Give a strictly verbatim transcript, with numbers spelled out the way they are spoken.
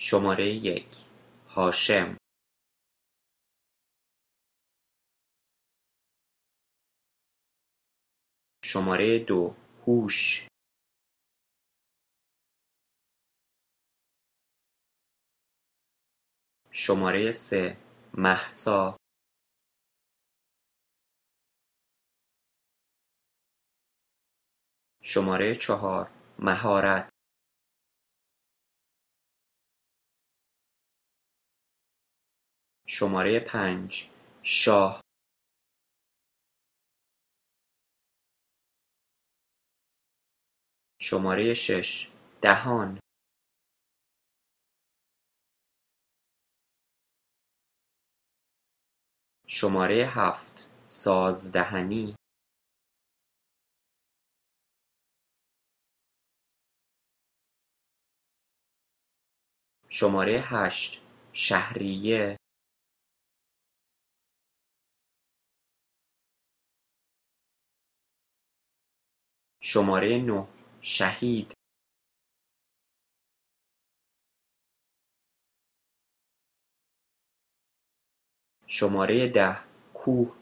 شماره یک: هاشم. شماره دو: هوش. شماره سه: مهسا. شماره چهار: مهارت. شماره پنج: شاه. شماره شش: دهان. شماره هفت: سازدهنی. شماره هشت: شهریه. شماره نه: شهید. شماره ده: کوه.